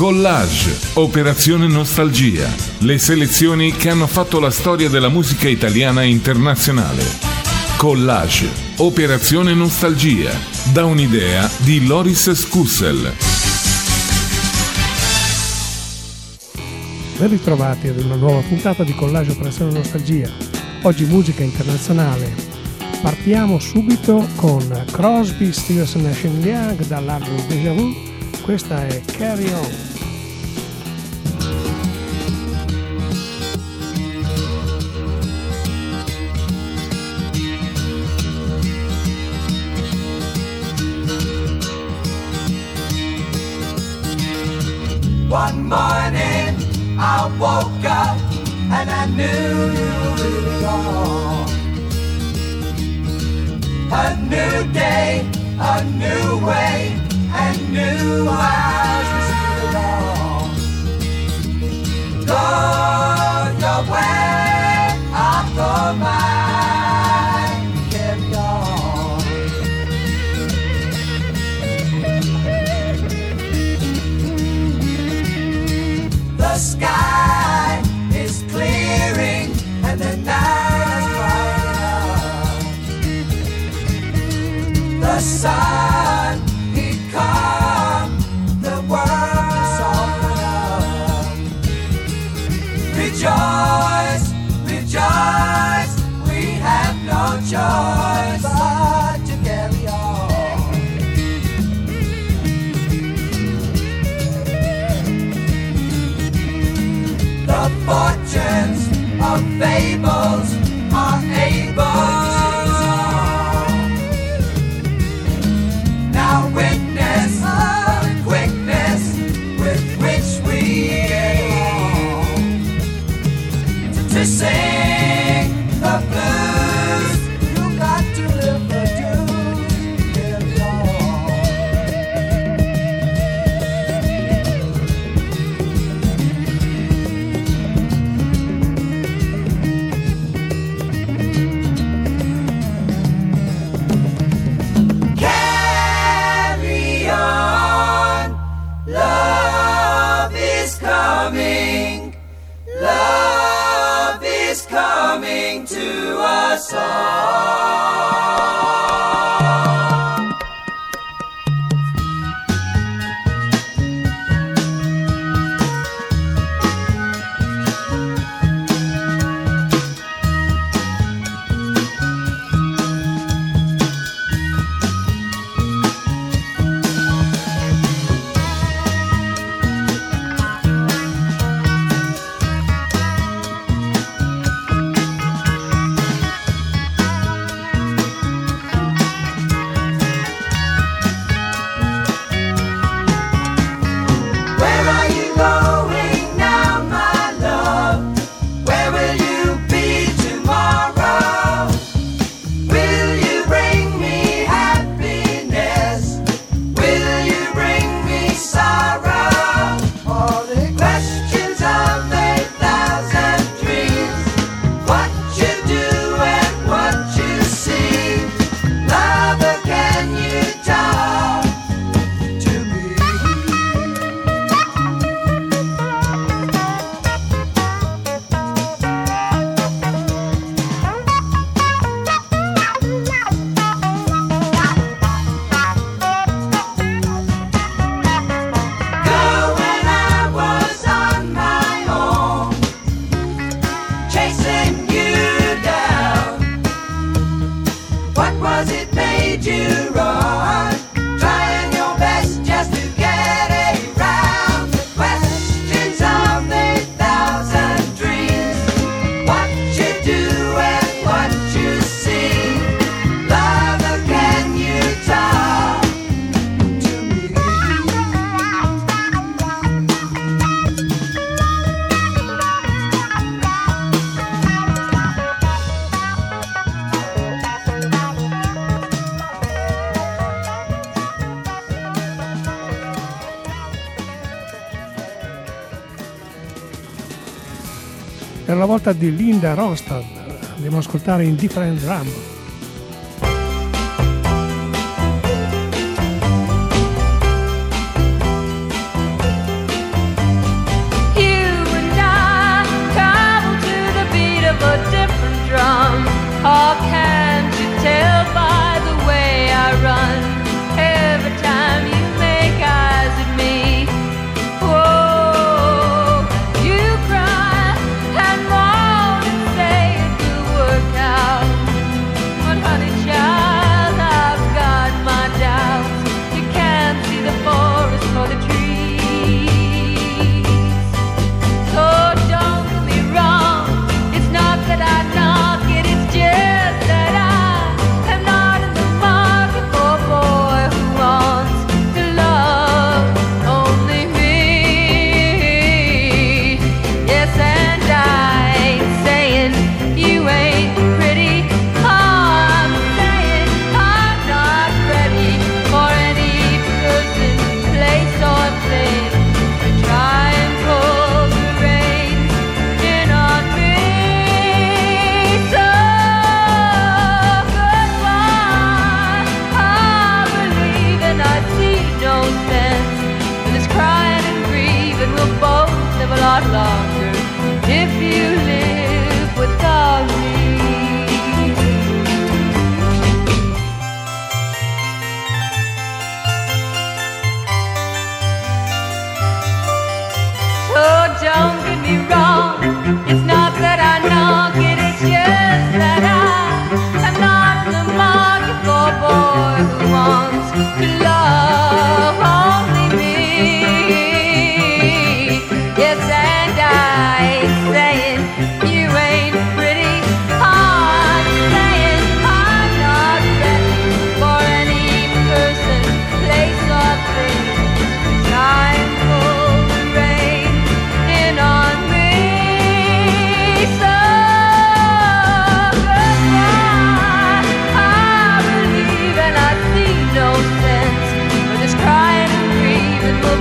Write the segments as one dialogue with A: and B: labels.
A: Collage, Operazione Nostalgia, le selezioni che hanno fatto la storia della musica italiana e internazionale. Collage, Operazione Nostalgia, da un'idea di Loris Scussel.
B: Ben ritrovati ad una nuova puntata di Collage Operazione Nostalgia. Oggi musica internazionale. Partiamo subito con Crosby, Stills Nash & Young dall'album Déjà Vu. Questa è Carry On.
C: One morning I woke up and I knew it was gone. A new day, a new way, and new eyes to see along. Go your way, I'll go mine, carry on. The sky is clearing and the night is bright. The sun, he come, the world is open up. Rejoice, rejoice, we have no choice but to carry on. The fortunes of fables are able to solve. Now witness the quickness with which we go to sing the blues. You got to live the dues. Carry on. Love is coming. Love is coming to us all. Where are you going now, my love? Where will you be tomorrow? Will you bring me happiness? Will you bring me sorrow? All the questions of 1,000 dreams. What you do and what you see. Lover, can you talk to me? Go when I was on my own, chasing you down. What was it made you run? Trying your best just to get around the questions of 1,000 dreams. What you do and what you see. Lover, can you talk to me?
B: Per la volta di Linda Ronstadt andiamo ad ascoltare Indifferent Drum.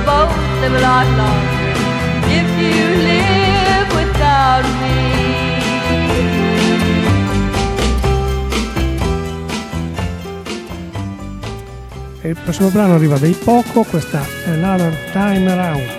D: both live a lot longer if you live without me.
B: E il prossimo brano arriva dai Poco, questa Another Time Around.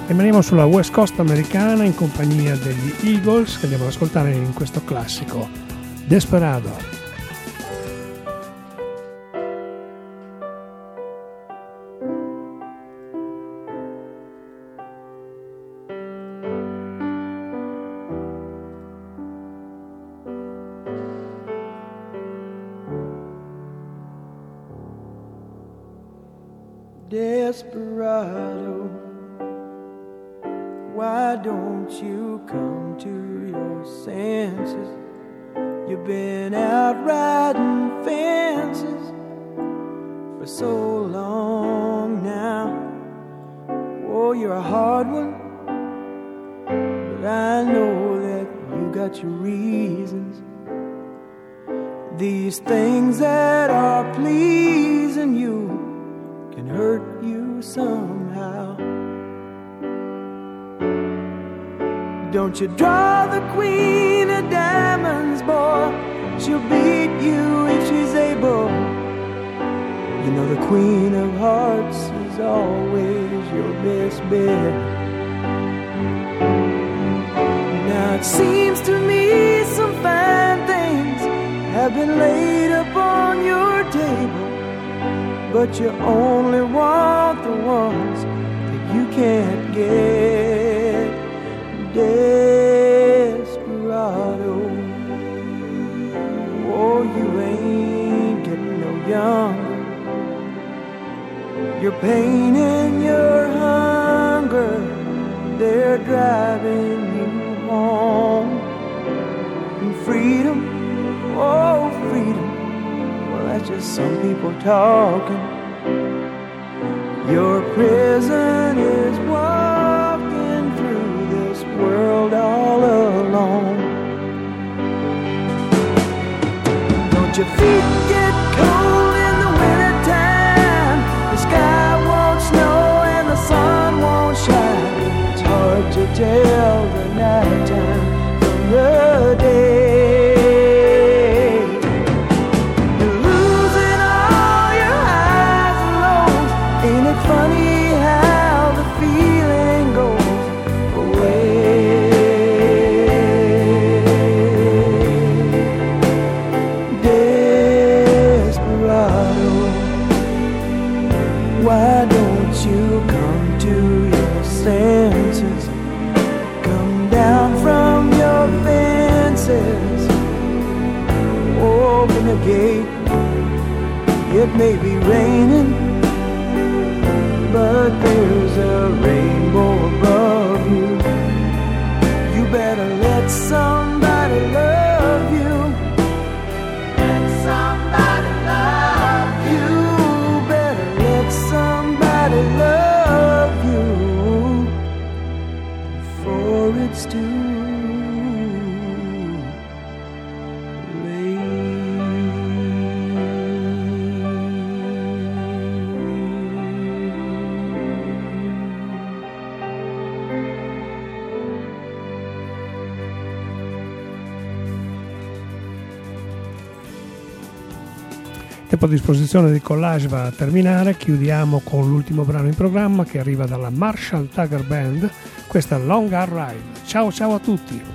B: Rimaniamo sulla West Coast americana in compagnia degli Eagles, che andiamo ad ascoltare in questo classico, Desperado.
C: Desperado, why don't you come to your senses? You've been out riding fences for so long now. Oh, you're a hard one, but I know that you got your reasons. These things that are pleasing you can hurt you somehow. Don't you draw the queen of diamonds, boy. She'll beat you if she's able. You know the queen of hearts is always your best bet. Now it seems to me some fine things have been laid upon your table, but you only want the ones that you can't get. Desperado, oh, you ain't getting no younger. Your pain and your hunger, they're driving you home. And freedom, oh, freedom, well, that's just some people talking. Your prison is walking through this world all alone. Don't your feet get cold in the wintertime? The sky won't snow and the sun won't shine. It's hard to tell the nighttime from the day. Funny how the feeling goes away. Desperado, why don't you come to your senses? Come down from your fences. Open the gate. It may be raining, but there's a rainbow above you. You better let somebody love you. Let somebody love you. You better let somebody love you before it's too
B: Il tempo a disposizione di Collage va a terminare, chiudiamo con l'ultimo brano in programma che arriva dalla Marshall Tucker Band, questa Long Hard Ride. Ciao ciao a tutti!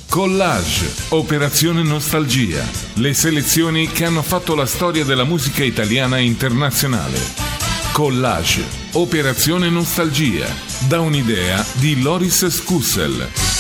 A: Collage, Operazione Nostalgia, le selezioni che hanno fatto la storia della musica italiana internazionale. Collage, Operazione Nostalgia, da un'idea di Loris Scussel.